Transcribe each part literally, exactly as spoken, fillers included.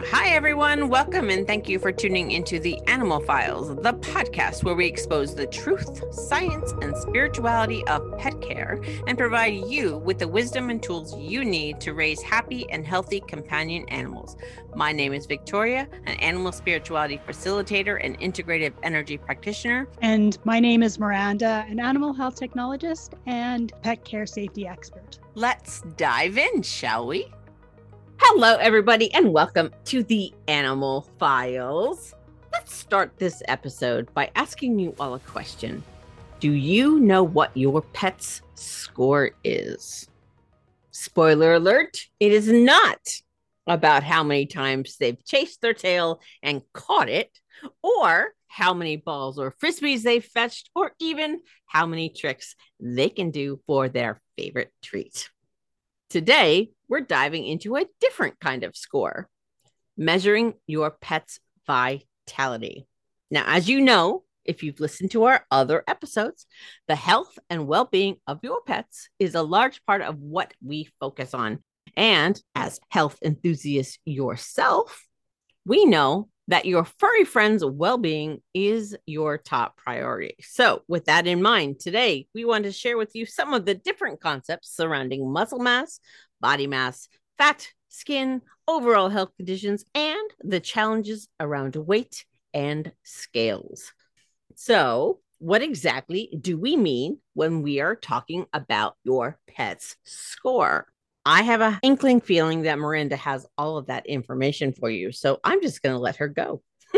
Hi, everyone. Welcome and thank you for tuning into the Animal Files, the podcast where we expose the truth, science, and spirituality of pet care and provide you with the wisdom and tools you need to raise happy and healthy companion animals. My name is Victoria, an animal spirituality facilitator and integrative energy practitioner. And my name is Miranda, an animal health technologist and pet care safety expert. Let's dive in, shall we? Hello, everybody, and welcome to the Animal Files. Let's start this episode by asking you all a question. Do you know what your pet's score is? Spoiler alert, it is not about how many times they've chased their tail and caught it, or how many balls or frisbees they've fetched, or even how many tricks they can do for their favorite treat. Today, we're diving into a different kind of score, measuring your pet's vitality. Now, as you know, if you've listened to our other episodes, the health and well-being of your pets is a large part of what we focus on. And as health enthusiasts yourself, we know that your furry friend's well-being is your top priority. So with that in mind, today we want to share with you some of the different concepts surrounding muscle mass, body mass, fat, skin, overall health conditions, and the challenges around weight and scales. So what exactly do we mean when we are talking about your pet's score? I have an inkling feeling that Miranda has all of that information for you. So I'm just going to let her go.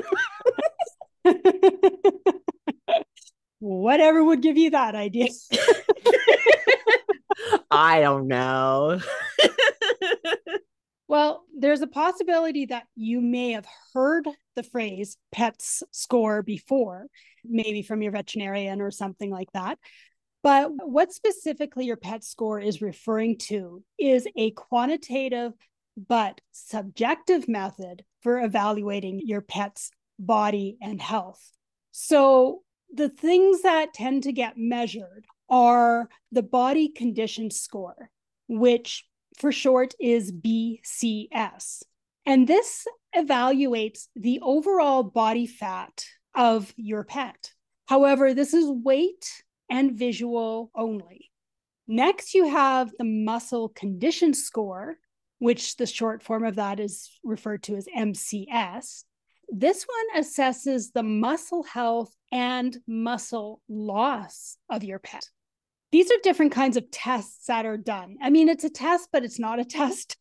Whatever would give you that idea? I don't know. Well, there's a possibility that you may have heard the phrase pet's score before, maybe from your veterinarian or something like that. But what specifically your pet score is referring to is a quantitative but subjective method for evaluating your pet's body and health. So the things that tend to get measured are the body condition score, which for short is B C S. And this evaluates the overall body fat of your pet. However, this is weight and visual only. Next, you have the muscle condition score, which the short form of that is referred to as M C S. This one assesses the muscle health and muscle loss of your pet. These are different kinds of tests that are done. I mean, it's a test, but it's not a test.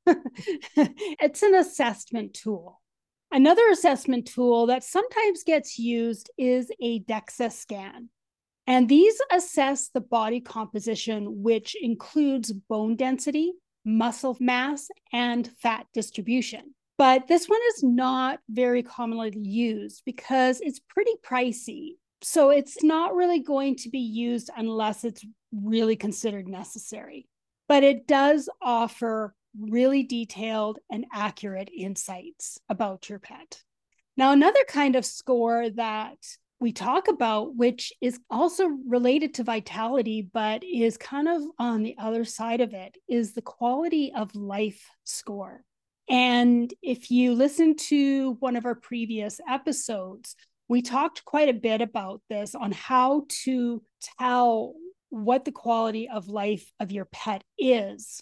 It's an assessment tool. Another assessment tool that sometimes gets used is a DEXA scan. And these assess the body composition, which includes bone density, muscle mass, and fat distribution. But this one is not very commonly used because it's pretty pricey. So it's not really going to be used unless it's really considered necessary. But it does offer really detailed and accurate insights about your pet. Now, another kind of score that we talk about, which is also related to vitality, but is kind of on the other side of it, is the quality of life score. And if you listen to one of our previous episodes, we talked quite a bit about this on how to tell what the quality of life of your pet is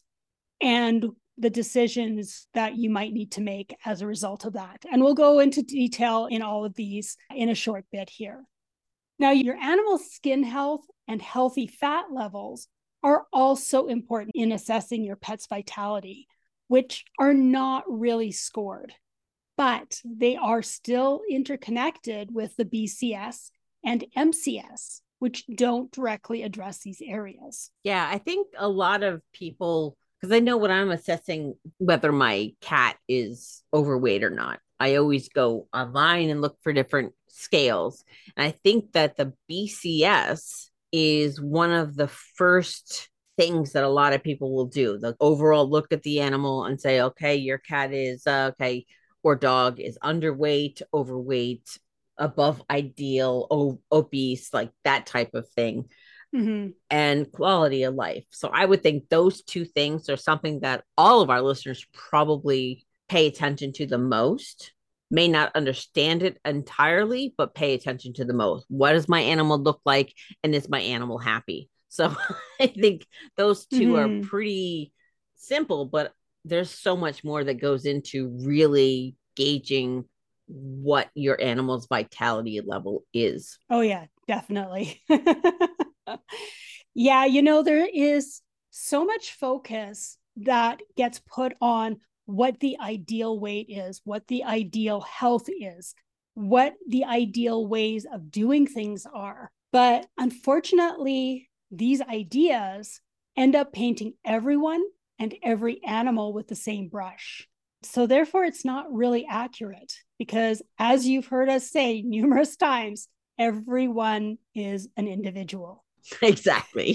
and the decisions that you might need to make as a result of that. And we'll go into detail in all of these in a short bit here. Now, your animal's skin health and healthy fat levels are also important in assessing your pet's vitality, which are not really scored, but they are still interconnected with the B C S and M C S, which don't directly address these areas. Yeah, I think a lot of people, because I know when I'm assessing whether my cat is overweight or not, I always go online and look for different scales. And I think that the B C S is one of the first things that a lot of people will do. The overall look at the animal and say, okay, your cat is, uh, okay, or dog is underweight, overweight, above ideal, o- obese, like that type of thing. Mm-hmm. And quality of life. So I would think those two things are something that all of our listeners probably pay attention to the most. May not understand it entirely, but pay attention to the most. What does my animal look like? And is my animal happy? So I think those two mm-hmm. are pretty simple, but there's so much more that goes into really gauging what your animal's vitality level is. Oh, yeah, definitely. Yeah, you know, there is so much focus that gets put on what the ideal weight is, what the ideal health is, what the ideal ways of doing things are. But unfortunately, these ideas end up painting everyone and every animal with the same brush. So therefore, it's not really accurate because, as you've heard us say numerous times, everyone is an individual. Exactly.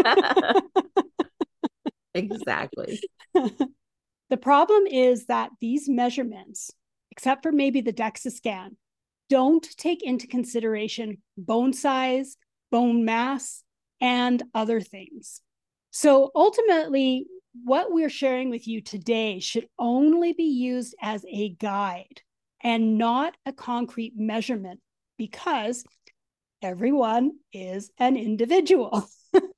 Exactly. The problem is that these measurements, except for maybe the DEXA scan, don't take into consideration bone size, bone mass, and other things. So ultimately, what we're sharing with you today should only be used as a guide and not a concrete measurement because everyone is an individual.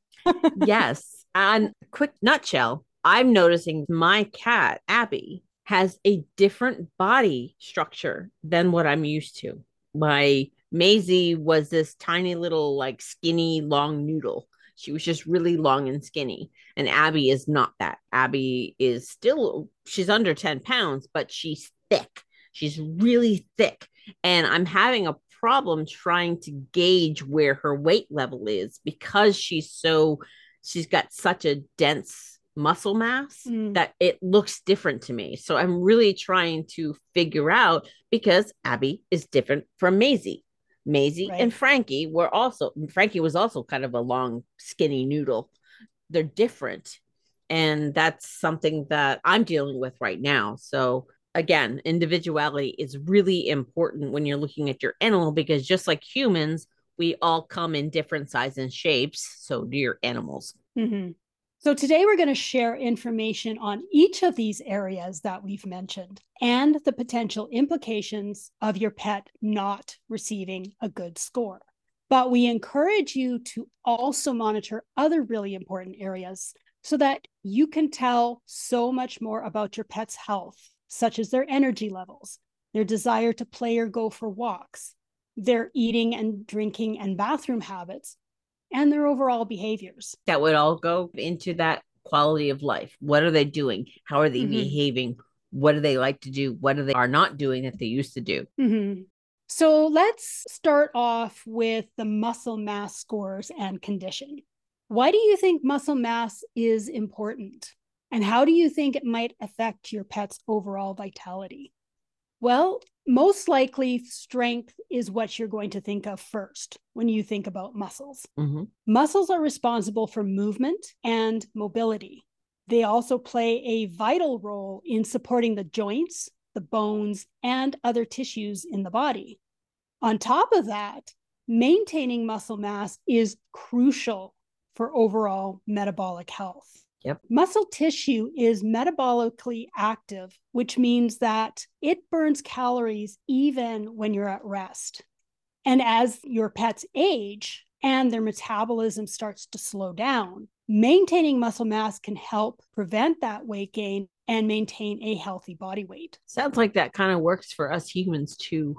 Yes. And quick nutshell, I'm noticing my cat, Abby, has a different body structure than what I'm used to. My Maisie was this tiny little, like, skinny, long noodle. She was just really long and skinny. And Abby is not that. Abby is still, she's under ten pounds, but she's thick. She's really thick. And I'm having a problem trying to gauge where her weight level is because she's so, she's got such a dense muscle mass mm. that it looks different to me. So I'm really trying to figure out because Abby is different from Maisie. Maisie right. and Frankie were also, Frankie was also kind of a long, skinny noodle. They're different. And that's something that I'm dealing with right now. So again, individuality is really important when you're looking at your animal because just like humans, we all come in different sizes and shapes. So do your animals. Mm-hmm. So today we're going to share information on each of these areas that we've mentioned and the potential implications of your pet not receiving a good score. But we encourage you to also monitor other really important areas so that you can tell so much more about your pet's health, such as their energy levels, their desire to play or go for walks, their eating and drinking and bathroom habits, and their overall behaviors. That would all go into that quality of life. What are they doing? How are they mm-hmm. behaving? What do they like to do? What do they are not doing that they used to do? Mm-hmm. So let's start off with the muscle mass scores and condition. Why do you think muscle mass is important? And how do you think it might affect your pet's overall vitality? Well, most likely strength is what you're going to think of first when you think about muscles. Mm-hmm. Muscles are responsible for movement and mobility. They also play a vital role in supporting the joints, the bones, and other tissues in the body. On top of that, maintaining muscle mass is crucial for overall metabolic health. Yep. Muscle tissue is metabolically active, which means that it burns calories even when you're at rest. And as your pets age and their metabolism starts to slow down, maintaining muscle mass can help prevent that weight gain and maintain a healthy body weight. Sounds like that kind of works for us humans too.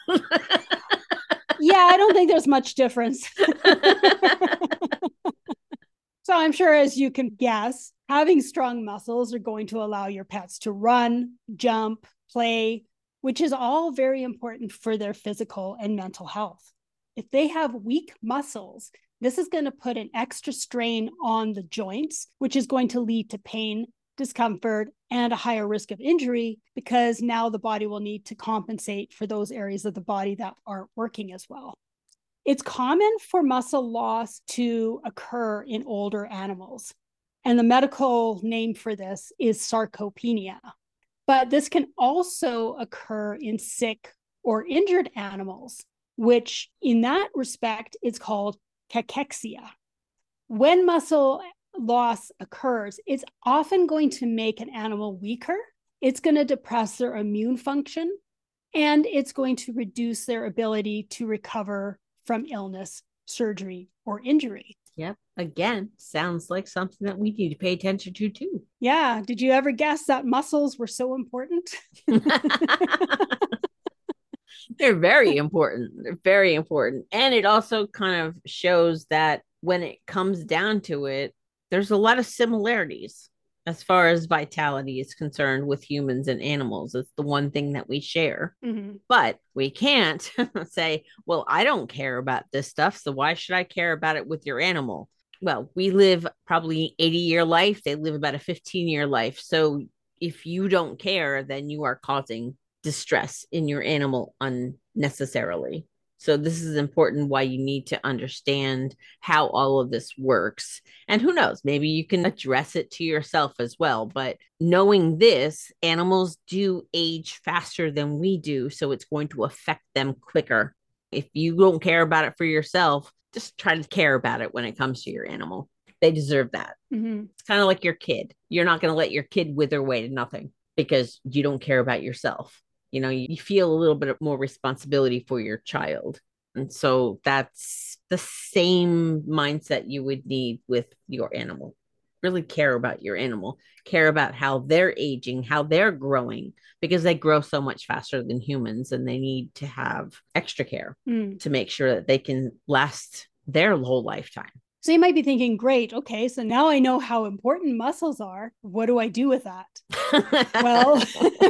Yeah, I don't think there's much difference. So I'm sure, as you can guess, having strong muscles are going to allow your pets to run, jump, play, which is all very important for their physical and mental health. If they have weak muscles, this is going to put an extra strain on the joints, which is going to lead to pain, discomfort, and a higher risk of injury because now the body will need to compensate for those areas of the body that aren't working as well. It's common for muscle loss to occur in older animals, and the medical name for this is sarcopenia. But this can also occur in sick or injured animals, which in that respect is called cachexia. When muscle loss occurs, it's often going to make an animal weaker It's going to depress their immune function, and it's going to reduce their ability to recover from illness, surgery, or injury. Yep. Again, sounds like something that we need to pay attention to too. Yeah. Did you ever guess that muscles were so important? They're very important. They're very important. And it also kind of shows that when it comes down to it, there's a lot of similarities as far as vitality is concerned with humans and animals. It's the one thing that we share. Mm-hmm. But we can't say, well, I don't care about this stuff, so why should I care about it with your animal? Well, we live probably eighty year life. They live about a fifteen year life. So if you don't care, then you are causing distress in your animal unnecessarily. So this is important, why you need to understand how all of this works. And who knows, maybe you can address it to yourself as well. But knowing this, animals do age faster than we do. So it's going to affect them quicker. If you don't care about it for yourself, just try to care about it when it comes to your animal. They deserve that. Mm-hmm. It's kind of like your kid. You're not going to let your kid wither away to nothing because you don't care about yourself. You know, you feel a little bit more responsibility for your child. And so that's the same mindset you would need with your animal. Really care about your animal, care about how they're aging, how they're growing, because they grow so much faster than humans and they need to have extra care mm. to make sure that they can last their whole lifetime. So you might be thinking, great, okay, so now I know how important muscles are. What do I do with that? Well,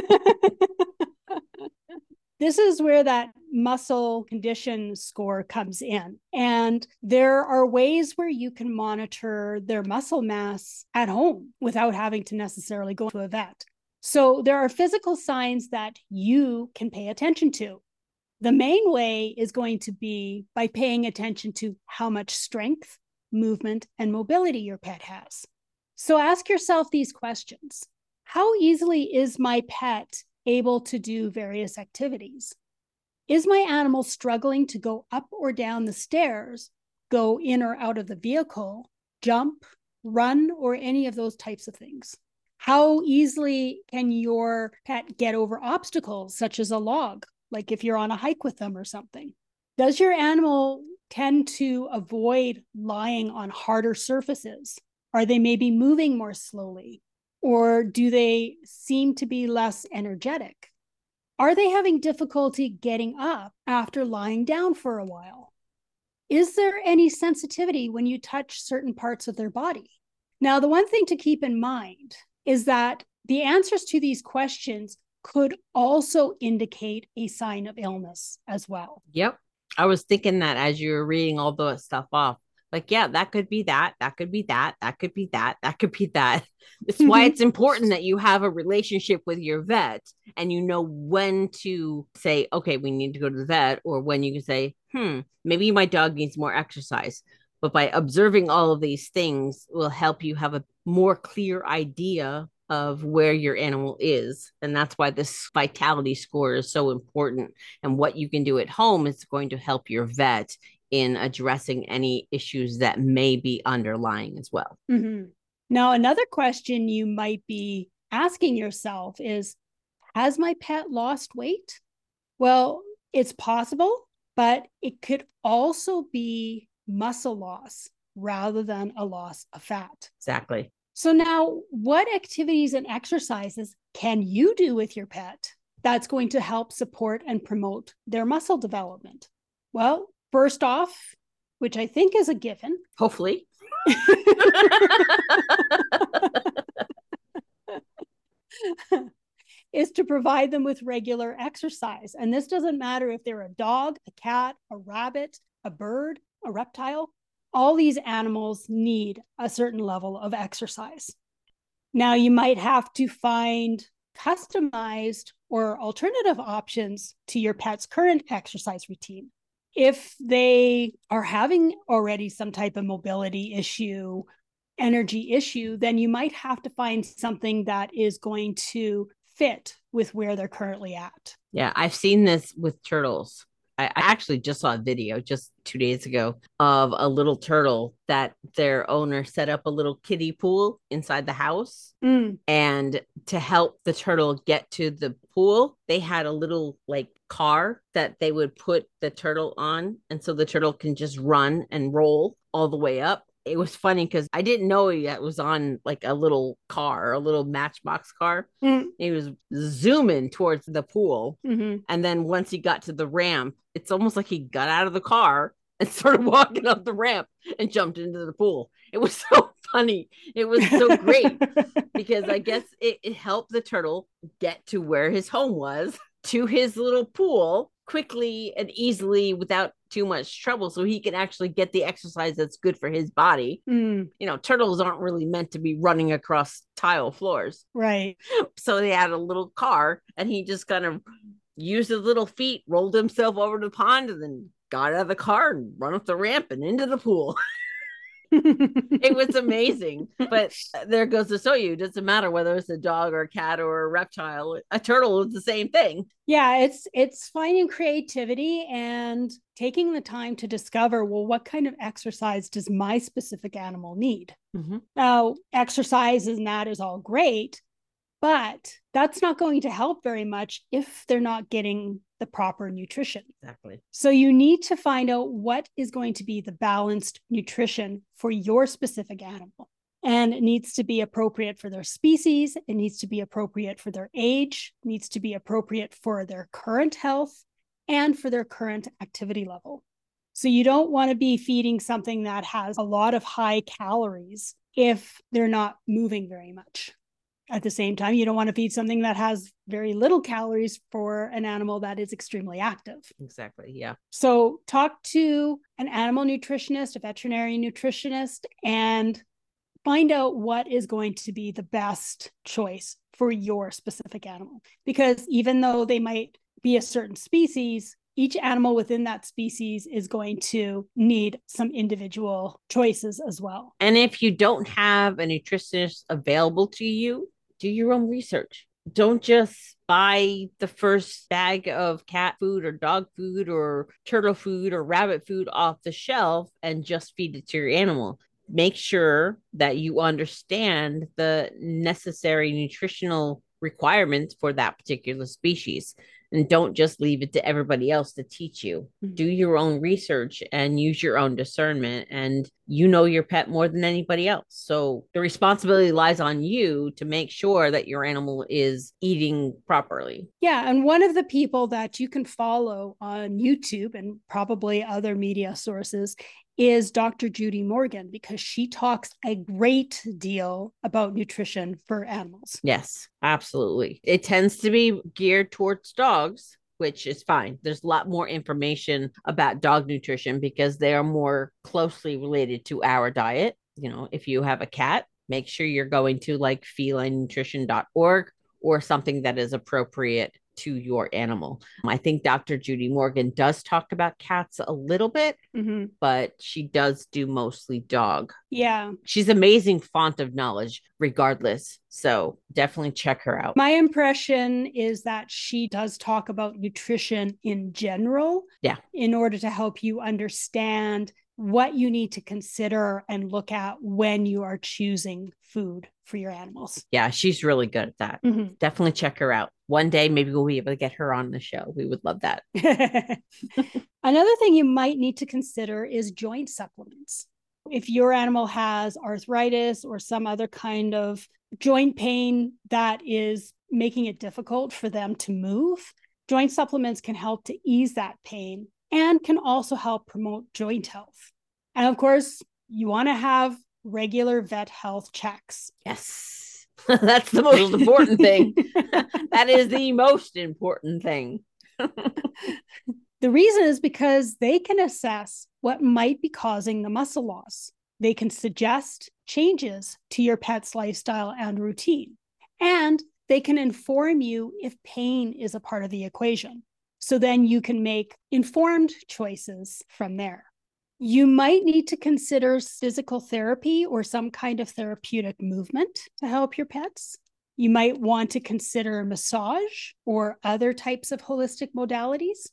this is where that muscle condition score comes in. And there are ways where you can monitor their muscle mass at home without having to necessarily go to a vet. So there are physical signs that you can pay attention to. The main way is going to be by paying attention to how much strength, movement, and mobility your pet has. So ask yourself these questions. How easily is my pet able to do various activities? Is my animal struggling to go up or down the stairs, go in or out of the vehicle, jump, run, or any of those types of things? How easily can your pet get over obstacles, such as a log, like if you're on a hike with them or something? Does your animal tend to avoid lying on harder surfaces? Are they maybe moving more slowly? Or do they seem to be less energetic? Are they having difficulty getting up after lying down for a while? Is there any sensitivity when you touch certain parts of their body? Now, the one thing to keep in mind is that the answers to these questions could also indicate a sign of illness as well. Yep. I was thinking that as you were reading all the stuff off. Like, yeah, that could be that, that could be that, that could be that, that could be that. It's why it's important that you have a relationship with your vet and you know when to say, okay, we need to go to the vet, or when you can say, hmm, maybe my dog needs more exercise. But by observing all of these things will help you have a more clear idea of where your animal is. And that's why this vitality score is so important. And what you can do at home is going to help your vet in addressing any issues that may be underlying as well. Mm-hmm. Now, another question you might be asking yourself is, has my pet lost weight? Well, it's possible, but it could also be muscle loss rather than a loss of fat. Exactly. So now, what activities and exercises can you do with your pet that's going to help support and promote their muscle development? Well, first off, which I think is a given. Hopefully. is to provide them with regular exercise. And this doesn't matter if they're a dog, a cat, a rabbit, a bird, a reptile. All these animals need a certain level of exercise. Now, you might have to find customized or alternative options to your pet's current exercise routine. If they are having already some type of mobility issue, energy issue, then you might have to find something that is going to fit with where they're currently at. Yeah, I've seen this with turtles. I, I actually just saw a video just two days ago of a little turtle that their owner set up a little kiddie pool inside the house. Mm. And to help the turtle get to the pool, they had a little like car that they would put the turtle on. And so the turtle can just run and roll all the way up. It was funny because I didn't know it was on like a little car, a little matchbox car. Mm. He was zooming towards the pool. Mm-hmm. And then once he got to the ramp, it's almost like he got out of the car and started walking up the ramp and jumped into the pool. It was so funny. It was so great because I guess it, it helped the turtle get to where his home was, to his little pool quickly and easily without too much trouble, so he can actually get the exercise that's good for his body. Mm. You know, turtles aren't really meant to be running across tile floors. Right. So they had a little car and he just kind of used his little feet, rolled himself over the pond, and then got out of the car and run up the ramp and into the pool. It was amazing. But there goes to show you, it doesn't matter whether it's a dog or a cat or a reptile, a turtle is the same thing. Yeah, it's it's finding creativity and taking the time to discover, well, what kind of exercise does my specific animal need? Mm-hmm. Now, exercise and that is all great, but that's not going to help very much if they're not getting the proper nutrition. Exactly. So you need to find out what is going to be the balanced nutrition for your specific animal. And it needs to be appropriate for their species. It needs to be appropriate for their age, it needs to be appropriate for their current health and for their current activity level. So you don't want to be feeding something that has a lot of high calories if they're not moving very much. At the same time, you don't want to feed something that has very little calories for an animal that is extremely active. Exactly. Yeah. So talk to an animal nutritionist, a veterinary nutritionist, and find out what is going to be the best choice for your specific animal. Because even though they might be a certain species, each animal within that species is going to need some individual choices as well. And if you don't have a nutritionist available to you, do your own research. Don't just buy the first bag of cat food or dog food or turtle food or rabbit food off the shelf and just feed it to your animal. Make sure that you understand the necessary nutritional requirements for that particular species. And don't just leave it to everybody else to teach you. Mm-hmm. Do your own research and use your own discernment. And you know your pet more than anybody else. So the responsibility lies on you to make sure that your animal is eating properly. Yeah. And one of the people that you can follow on YouTube and probably other media sources is Doctor Judy Morgan, because she talks a great deal about nutrition for animals. Yes, absolutely. It tends to be geared towards dogs, which is fine. There's a lot more information about dog nutrition because they are more closely related to our diet. You know, if you have a cat, make sure you're going to like feline nutrition dot org or something that is appropriate to your animal. I think Doctor Judy Morgan does talk about cats a little bit, mm-hmm. but she does do mostly dog. Yeah. She's amazing font of knowledge regardless. So definitely check her out. My impression is that she does talk about nutrition in general. Yeah. In order to help you understand what you need to consider and look at when you are choosing food for your animals. Yeah, she's really good at that. Mm-hmm. Definitely check her out. One day, maybe we'll be able to get her on the show. We would love that. Another thing you might need to consider is joint supplements. If your animal has arthritis or some other kind of joint pain that is making it difficult for them to move, joint supplements can help to ease that pain and can also help promote joint health. And of course, you want to have regular vet health checks. Yes, that's the most important thing. That is the most important thing. The reason is because they can assess what might be causing the muscle loss. They can suggest changes to your pet's lifestyle and routine. And they can inform you if pain is a part of the equation. So then you can make informed choices from there. You might need to consider physical therapy or some kind of therapeutic movement to help your pets. You might want to consider massage or other types of holistic modalities.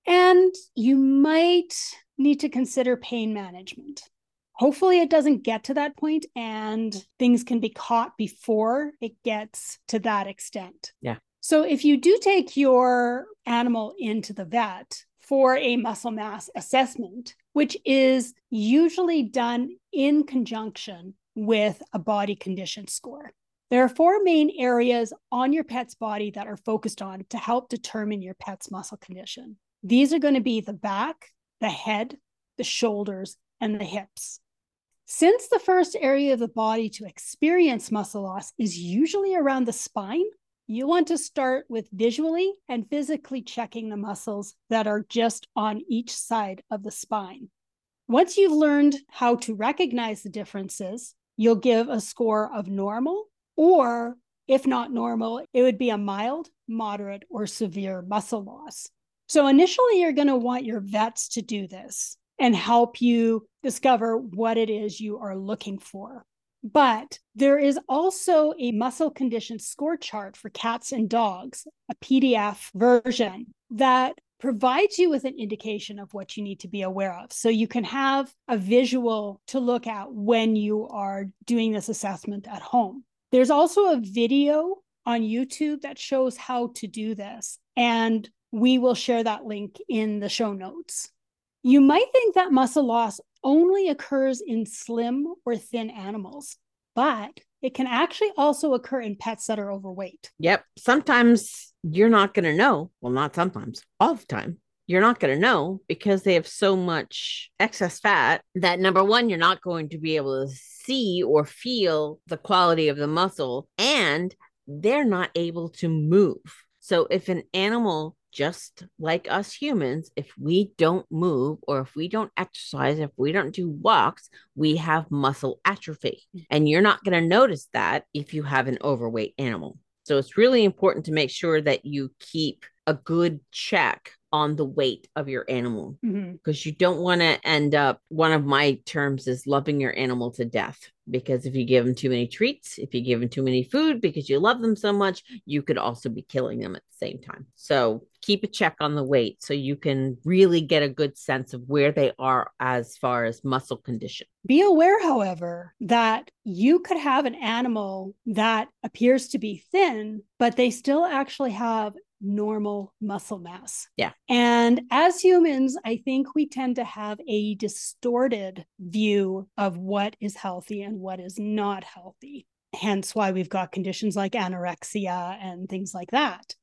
And you might need to consider pain management. Hopefully it doesn't get to that point and things can be caught before it gets to that extent. Yeah. So if you do take your animal into the vet for a muscle mass assessment, which is usually done in conjunction with a body condition score, there are four main areas on your pet's body that are focused on to help determine your pet's muscle condition. These are going to be the back, the head, the shoulders, and the hips. Since the first area of the body to experience muscle loss is usually around the spine, you want to start with visually and physically checking the muscles that are just on each side of the spine. Once you've learned how to recognize the differences, you'll give a score of normal, or if not normal, it would be a mild, moderate, or severe muscle loss. So initially, you're going to want your vets to do this and help you discover what it is you are looking for. But there is also a muscle condition score chart for cats and dogs, a P D F version that provides you with an indication of what you need to be aware of. So you can have a visual to look at when you are doing this assessment at home. There's also a video on YouTube that shows how to do this, and we will share that link in the show notes. You might think that muscle loss only occurs in slim or thin animals, but it can actually also occur in pets that are overweight. Yep. Sometimes you're not going to know. Well, not sometimes, all the time. You're not going to know because they have so much excess fat that, number one, you're not going to be able to see or feel the quality of the muscle, and they're not able to move. So if an animal, just like us humans, if we don't move or if we don't exercise, if we don't do walks, we have muscle atrophy. And you're not going to notice that if you have an overweight animal. So it's really important to make sure that you keep a good check on the weight of your animal, because mm-hmm. you don't want to end up, one of my terms is loving your animal to death, because if you give them too many treats, if you give them too many food because you love them so much, you could also be killing them at the same time. So keep a check on the weight so you can really get a good sense of where they are as far as muscle condition. Be aware, however, that you could have an animal that appears to be thin, but they still actually have normal muscle mass. Yeah. And as humans, I think we tend to have a distorted view of what is healthy and what is not healthy. Hence why we've got conditions like anorexia and things like that.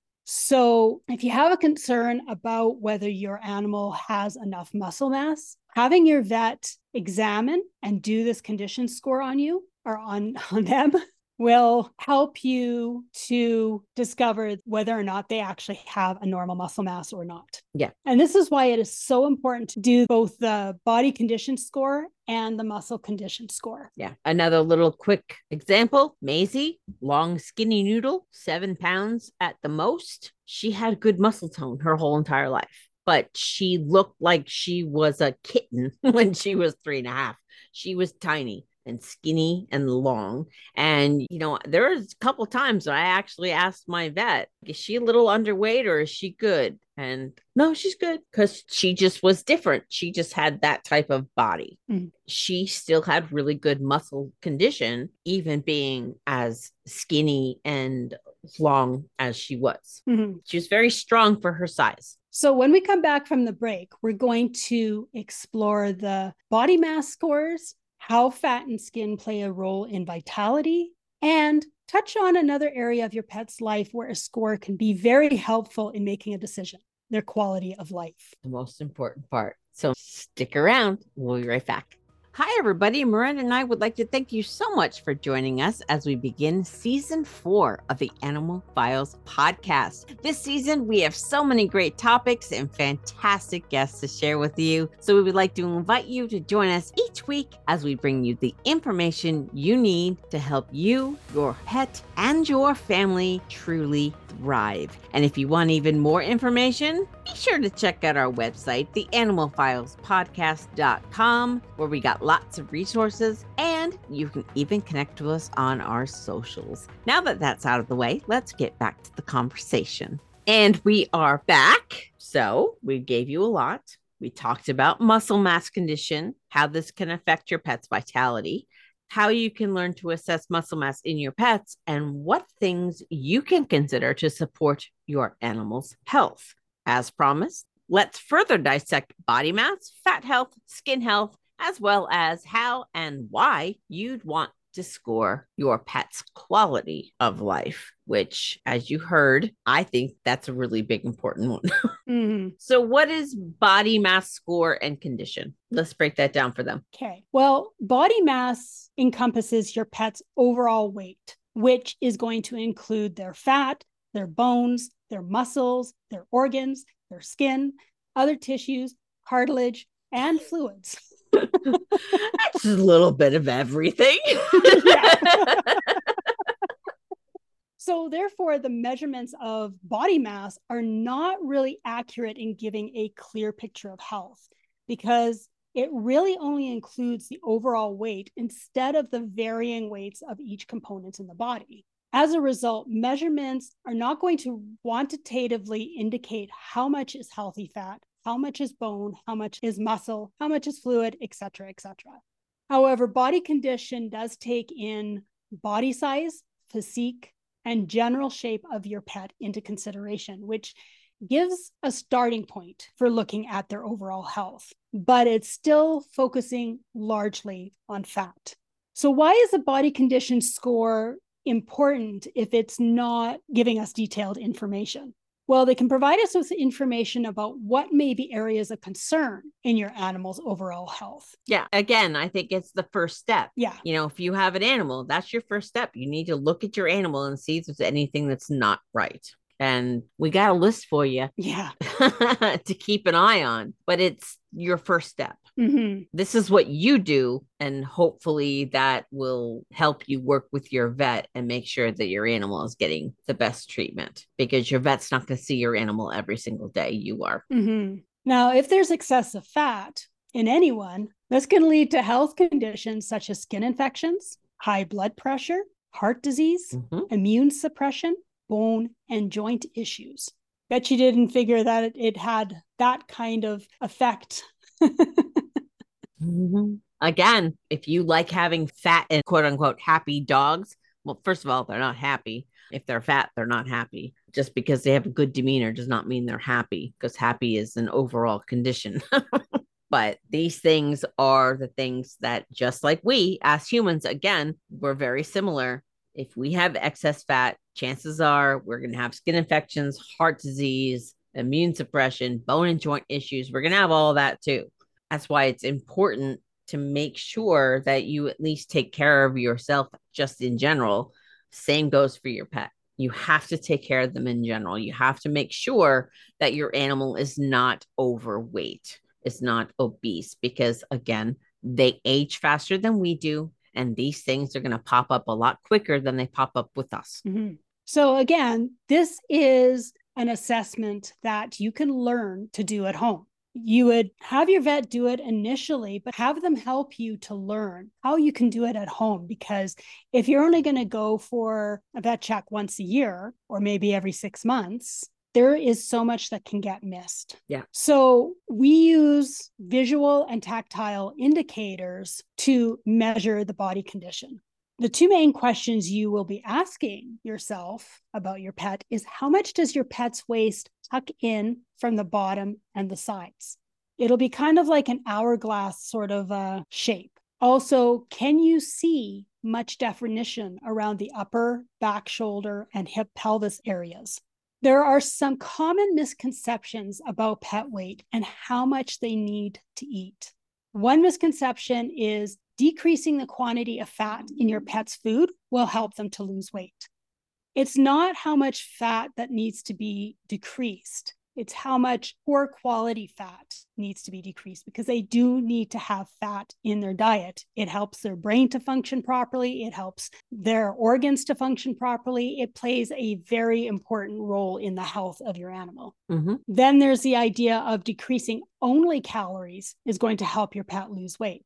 So if you have a concern about whether your animal has enough muscle mass, having your vet examine and do this condition score on you or on, on them will help you to discover whether or not they actually have a normal muscle mass or not. Yeah. And this is why it is so important to do both the body condition score and the muscle condition score. Yeah. Another little quick example, Maisie, long, skinny noodle, seven pounds at the most. She had good muscle tone her whole entire life, but she looked like she was a kitten when she was three and a half. She was tiny and skinny and long. And, you know, there was a couple of times I actually asked my vet, is she a little underweight or is she good? And no, she's good, because she just was different. She just had that type of body. Mm-hmm. She still had really good muscle condition, even being as skinny and long as she was. Mm-hmm. She was very strong for her size. So when we come back from the break, we're going to explore the body mass scores, how fat and skin play a role in vitality, and touch on another area of your pet's life where a score can be very helpful in making a decision, their quality of life. The most important part. So stick around. We'll be right back. Hi, everybody. Miranda and I would like to thank you so much for joining us as we begin season four of the Animal Files podcast. This season, we have so many great topics and fantastic guests to share with you. So we would like to invite you to join us each week as we bring you the information you need to help you, your pet, and your family truly thrive. And if you want even more information, be sure to check out our website, the animal files podcast dot com, where we got lots of resources, and you can even connect with us on our socials. Now that that's out of the way, let's get back to the conversation. And we are back. So we gave you a lot. We talked about muscle mass condition, how this can affect your pet's vitality, how you can learn to assess muscle mass in your pets, and what things you can consider to support your animal's health. As promised, let's further dissect body mass, fat health, skin health, as well as how and why you'd want to score your pet's quality of life, which, as you heard, I think that's a really big, important one. Mm-hmm. So, what is body mass score and condition? Let's break that down for them. Okay. Well, body mass encompasses your pet's overall weight, which is going to include their fat, their bones, their muscles, their organs, their skin, other tissues, cartilage, and fluids. That's a little bit of everything. So therefore, the measurements of body mass are not really accurate in giving a clear picture of health, because it really only includes the overall weight instead of the varying weights of each component in the body. As a result, measurements are not going to quantitatively indicate how much is healthy fat, how much is bone, how much is muscle, how much is fluid, et cetera, et cetera. However, body condition does take in body size, physique, and general shape of your pet into consideration, which gives a starting point for looking at their overall health, but it's still focusing largely on fat. So why is a body condition score important if it's not giving us detailed information? Well, they can provide us with information about what may be areas of concern in your animal's overall health. Yeah. Again, I think it's the first step. Yeah. You know, if you have an animal, that's your first step. You need to look at your animal and see if there's anything that's not right. And we got a list for you. Yeah. to keep an eye on, but it's your first step. Mm-hmm. This is what you do, and hopefully that will help you work with your vet and make sure that your animal is getting the best treatment, because your vet's not going to see your animal every single day. You are. Mm-hmm. Now, if there's excessive fat in anyone, this can lead to health conditions such as skin infections, high blood pressure, heart disease, mm-hmm. immune suppression, bone and joint issues. Bet you didn't figure that it, it had that kind of effect. mm-hmm. Again, if you like having fat and quote unquote happy dogs, well, first of all, they're not happy. If they're fat, they're not happy. Just because they have a good demeanor does not mean they're happy, because happy is an overall condition. But these things are the things that, just like we as humans, again, we're very similar. If we have excess fat, chances are we're going to have skin infections, heart disease, immune suppression, bone and joint issues. We're going to have all that too. That's why it's important to make sure that you at least take care of yourself just in general. Same goes for your pet. You have to take care of them in general. You have to make sure that your animal is not overweight, is not obese, because again, they age faster than we do. And these things are going to pop up a lot quicker than they pop up with us. Mm-hmm. So again, this is an assessment that you can learn to do at home. You would have your vet do it initially, but have them help you to learn how you can do it at home. Because if you're only going to go for a vet check once a year, or maybe every six months, there is so much that can get missed. Yeah. So we use visual and tactile indicators to measure the body condition. The two main questions you will be asking yourself about your pet is, how much does your pet's waist tuck in from the bottom and the sides? It'll be kind of like an hourglass sort of uh, shape. Also, can you see much definition around the upper, back, shoulder, and hip pelvis areas? There are some common misconceptions about pet weight and how much they need to eat. One misconception is decreasing the quantity of fat in your pet's food will help them to lose weight. It's not how much fat that needs to be decreased. It's how much poor quality fat needs to be decreased, because they do need to have fat in their diet. It helps their brain to function properly. It helps their organs to function properly. It plays a very important role in the health of your animal. Mm-hmm. Then there's the idea of decreasing only calories is going to help your pet lose weight.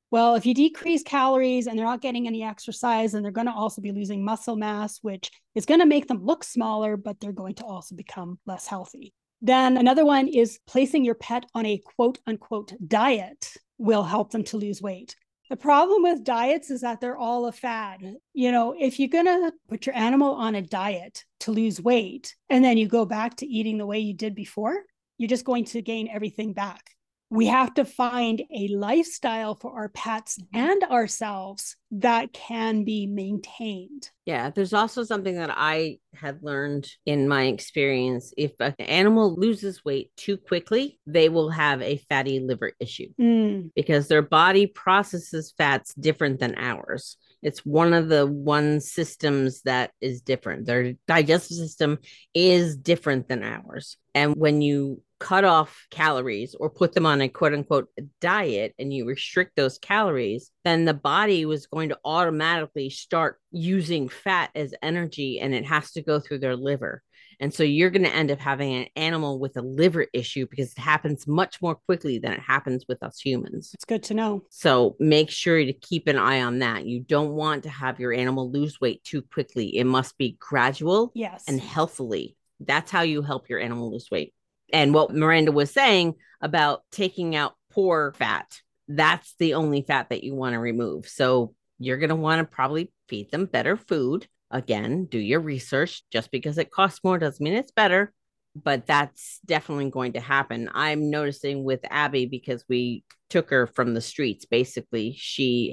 Well, if you decrease calories and they're not getting any exercise, and they're going to also be losing muscle mass, which is going to make them look smaller, but they're going to also become less healthy. Then another one is placing your pet on a quote unquote diet will help them to lose weight. The problem with diets is that they're all a fad. You know, if you're going to put your animal on a diet to lose weight, and then you go back to eating the way you did before, you're just going to gain everything back. We have to find a lifestyle for our pets and ourselves that can be maintained. Yeah, there's also something that I had learned in my experience. If an animal loses weight too quickly, they will have a fatty liver issue Mm. because their body processes fats different than ours. It's one of the one systems that is different. Their digestive system is different than ours. And when you cut off calories or put them on a quote unquote diet and you restrict those calories, then the body was going to automatically start using fat as energy, and it has to go through their liver. And so you're going to end up having an animal with a liver issue because it happens much more quickly than it happens with us humans. It's good to know. So make sure to keep an eye on that. You don't want to have your animal lose weight too quickly. It must be gradual Yes. and healthily. That's how you help your animal lose weight. And what Miranda was saying about taking out poor fat, that's the only fat that you want to remove. So you're going to want to probably feed them better food. Again, do your research. Just because it costs more doesn't mean it's better, but that's definitely going to happen. I'm noticing with Abby, because we took her from the streets, basically, she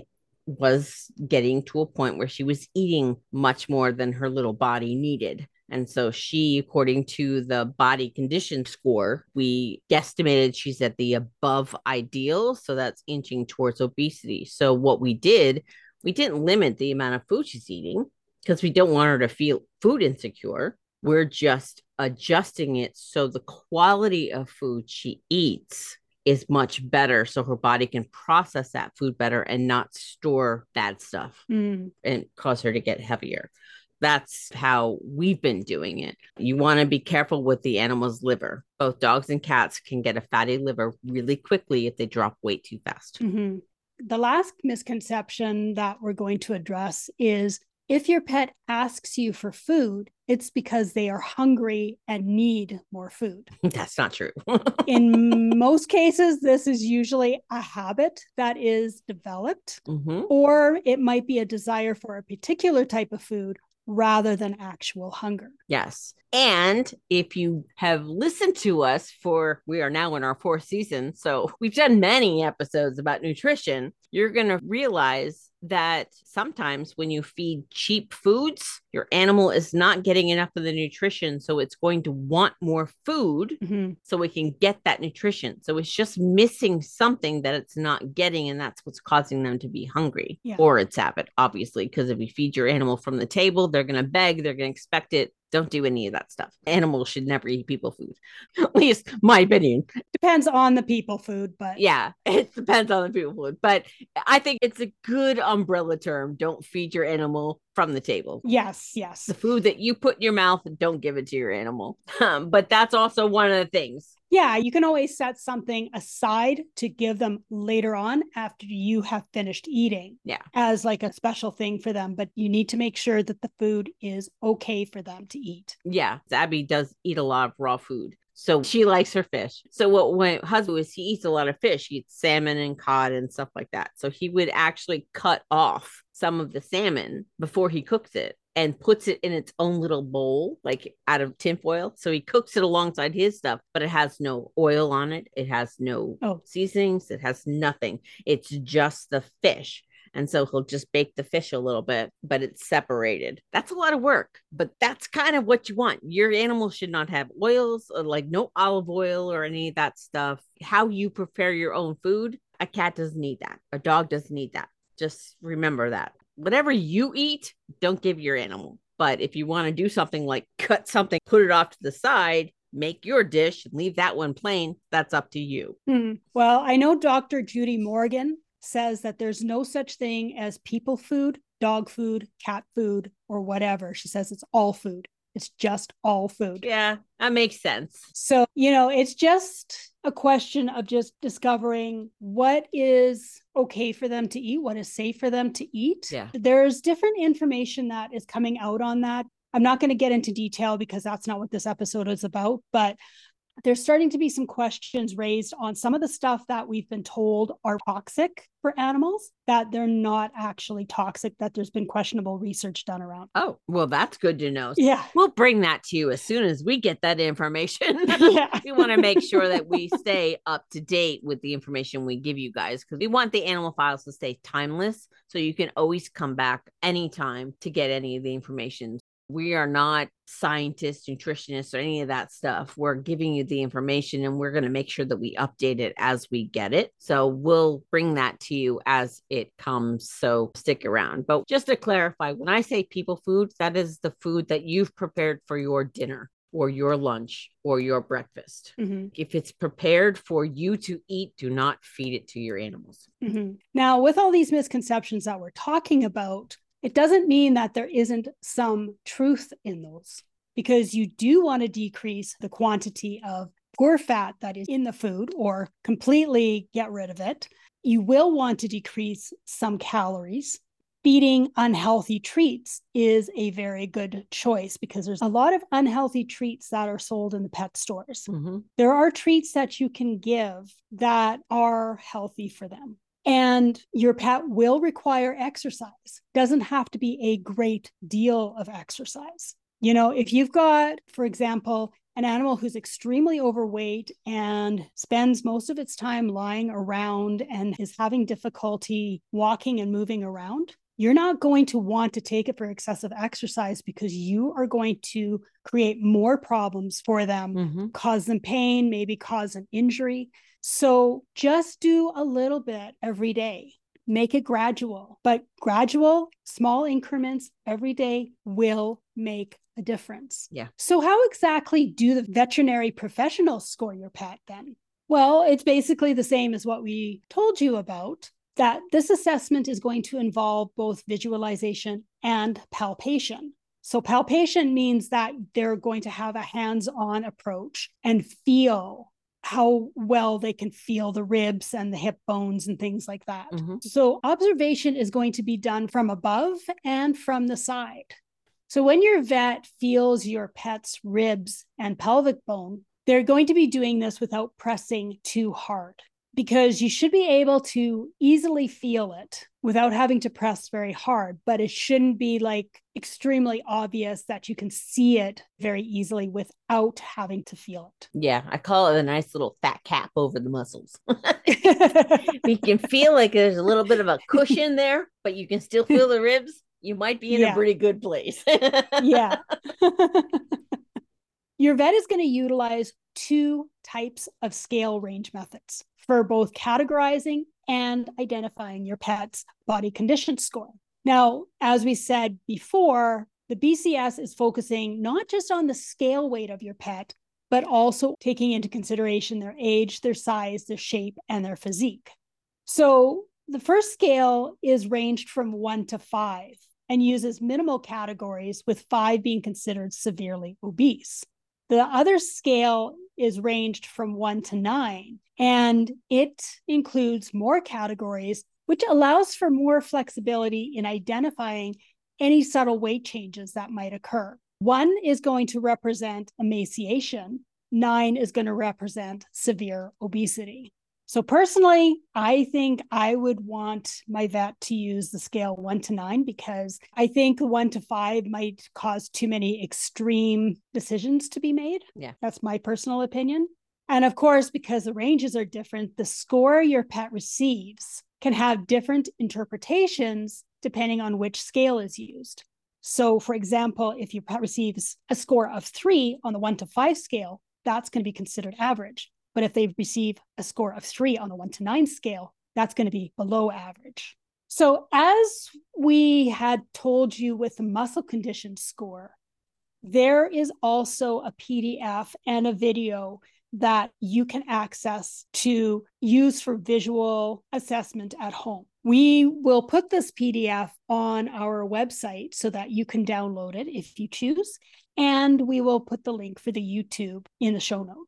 was getting to a point where she was eating much more than her little body needed. And so she, according to the body condition score, we guesstimated she's at the above ideal. So that's inching towards obesity. So what we did, we didn't limit the amount of food she's eating because we don't want her to feel food insecure. We're just adjusting it so the quality of food she eats is much better, so her body can process that food better and not store bad stuff mm. and cause her to get heavier. That's how we've been doing it. You want to be careful with the animal's liver. Both dogs and cats can get a fatty liver really quickly if they drop weight too fast. Mm-hmm. The last misconception that we're going to address is if your pet asks you for food, it's because they are hungry and need more food. That's not true. In most cases, this is usually a habit that is developed, mm-hmm. or it might be a desire for a particular type of food rather than actual hunger. Yes. And if you have listened to us for, we are now in our fourth season, so we've done many episodes about nutrition, you're going to realize that sometimes when you feed cheap foods, your animal is not getting enough of the nutrition. So it's going to want more food mm-hmm. so it can get that nutrition. So it's just missing something that it's not getting. And that's what's causing them to be hungry. Yeah. Or its habit, obviously, because if you feed your animal from the table, they're going to beg, they're going to expect it. Don't do any of that stuff. Animals should never eat people food. At least my opinion. Depends on the people food, but yeah, it depends on the people food. But I think it's a good umbrella term. Don't feed your animal from the table. Yes, yes. The food that you put in your mouth, don't give it to your animal. Um, but that's also one of the things. Yeah, you can always set something aside to give them later on after you have finished eating. Yeah. As like a special thing for them, but you need to make sure that the food is okay for them to eat. Yeah, Abby does eat a lot of raw food. So she likes her fish. So what my husband is, he eats a lot of fish. He eats salmon and cod and stuff like that. So he would actually cut off some of the salmon before he cooks it and puts it in its own little bowl, like out of tinfoil. So he cooks it alongside his stuff, but it has no oil on it. It has no oh. seasonings. It has nothing. It's just the fish. And so he'll just bake the fish a little bit, but it's separated. That's a lot of work, but that's kind of what you want. Your animal should not have oils, or like no olive oil or any of that stuff. How you prepare your own food, a cat doesn't need that. A dog doesn't need that. Just remember that. Whatever you eat, don't give your animal. But if you want to do something like cut something, put it off to the side, make your dish, leave that one plain, that's up to you. Hmm. Well, I know Doctor Judy Morgan says that there's no such thing as people food, dog food, cat food, or whatever. She says it's all food. It's just all food. Yeah, that makes sense. So, you know, it's just a question of just discovering what is okay for them to eat, what is safe for them to eat. Yeah. There's different information that is coming out on that. I'm not going to get into detail because that's not what this episode is about, but there's starting to be some questions raised on some of the stuff that we've been told are toxic for animals, that they're not actually toxic, that there's been questionable research done around. Oh, well, that's good to know. Yeah. We'll bring that to you as soon as we get that information. Yeah. We want to make sure that we stay up to date with the information we give you guys, because we want the animal files to stay timeless. So you can always come back anytime to get any of the information. We are not scientists, nutritionists, or any of that stuff. We're giving you the information and we're going to make sure that we update it as we get it. So we'll bring that to you as it comes. So stick around. But just to clarify, when I say people food, that is the food that you've prepared for your dinner or your lunch or your breakfast. Mm-hmm. If it's prepared for you to eat, do not feed it to your animals. Mm-hmm. Now, with all these misconceptions that we're talking about, it doesn't mean that there isn't some truth in those, because you do want to decrease the quantity of poor fat that is in the food or completely get rid of it. You will want to decrease some calories. Feeding unhealthy treats is a very good choice because there's a lot of unhealthy treats that are sold in the pet stores. Mm-hmm. There are treats that you can give that are healthy for them. And your pet will require exercise. Doesn't have to be a great deal of exercise. You know, if you've got, for example, an animal who's extremely overweight and spends most of its time lying around and is having difficulty walking and moving around, you're not going to want to take it for excessive exercise because you are going to create more problems for them, Mm-hmm. cause them pain, maybe cause an injury. So just do a little bit every day. Make it gradual, but gradual, small increments every day will make a difference. Yeah. So how exactly do the veterinary professionals score your pet then? Well, it's basically the same as what we told you about, that this assessment is going to involve both visualization and palpation. So palpation means that they're going to have a hands-on approach and feel how well they can feel the ribs and the hip bones and things like that. Mm-hmm. So observation is going to be done from above and from the side. So when your vet feels your pet's ribs and pelvic bone, they're going to be doing this without pressing too hard, because you should be able to easily feel it without having to press very hard, but it shouldn't be like extremely obvious that you can see it very easily without having to feel it. Yeah, I call it a nice little fat cap over the muscles. You can feel like there's a little bit of a cushion there, but you can still feel the ribs. You might be in Yeah. a pretty good place. Yeah. Your vet is going to utilize two types of scale range methods for both categorizing and identifying your pet's body condition score. Now, as we said before, the B C S is focusing not just on the scale weight of your pet, but also taking into consideration their age, their size, their shape, and their physique. So the first scale is ranged from one to five and uses minimal categories, with five being considered severely obese. The other scale is ranged from one to nine, and it includes more categories, which allows for more flexibility in identifying any subtle weight changes that might occur. One is going to represent emaciation. Nine is going to represent severe obesity. So personally, I think I would want my vet to use the scale one to nine, because I think one to five might cause too many extreme decisions to be made. Yeah. That's my personal opinion. And of course, because the ranges are different, the score your pet receives can have different interpretations depending on which scale is used. So for example, if your pet receives a score of three on the one to five scale, that's going to be considered average. But if they receive a score of three on the one to nine scale, that's going to be below average. So as we had told you with the muscle condition score, there is also a P D F and a video that you can access to use for visual assessment at home. We will put this P D F on our website so that you can download it if you choose, and we will put the link for the YouTube in the show notes.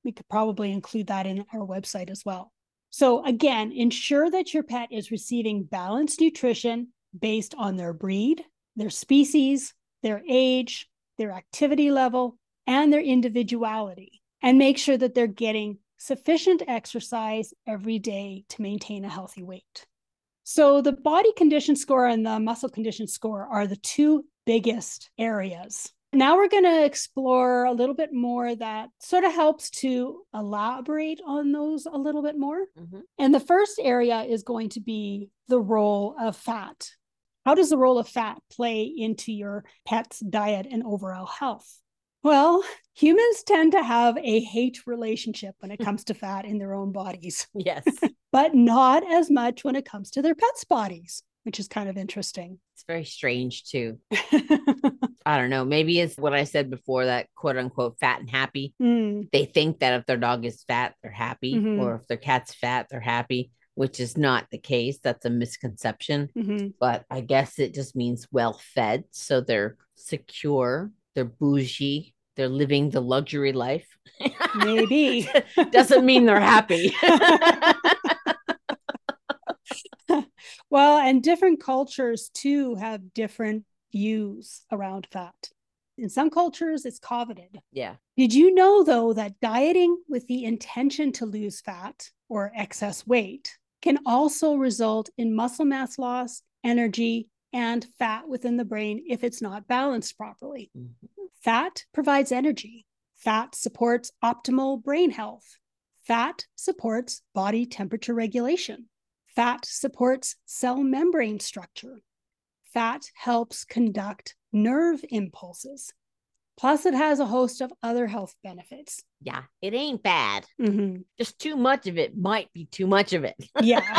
We could probably include that in our website as well. So again, ensure that your pet is receiving balanced nutrition based on their breed, their species, their age, their activity level, and their individuality. And make sure that they're getting sufficient exercise every day to maintain a healthy weight. So the body condition score and the muscle condition score are the two biggest areas. Now we're going to explore a little bit more that sort of helps to elaborate on those a little bit more. Mm-hmm. And the first area is going to be the role of fat. How does the role of fat play into your pet's diet and overall health? Well, humans tend to have a hate relationship when it comes to fat in their own bodies. Yes. But not as much when it comes to their pets' bodies, which is kind of interesting. It's very strange too. I don't know. Maybe it's what I said before, that quote unquote fat and happy. Mm. They think that if their dog is fat, they're happy. Mm-hmm. Or if their cat's fat, they're happy, which is not the case. That's a misconception. Mm-hmm. But I guess it just means well fed. So they're secure, they're bougie, they're living the luxury life. Maybe. Doesn't mean they're happy. Well, and different cultures too have different views around fat. In some cultures, it's coveted. Yeah. Did you know, though, that dieting with the intention to lose fat or excess weight can also result in muscle mass loss, energy, and fat within the brain if it's not balanced properly? Mm-hmm. Fat provides energy. Fat supports optimal brain health. Fat supports body temperature regulation. Fat supports cell membrane structure. Fat helps conduct nerve impulses. Plus, it has a host of other health benefits. Yeah, it ain't bad. Mm-hmm. Just too much of it might be too much of it. Yeah.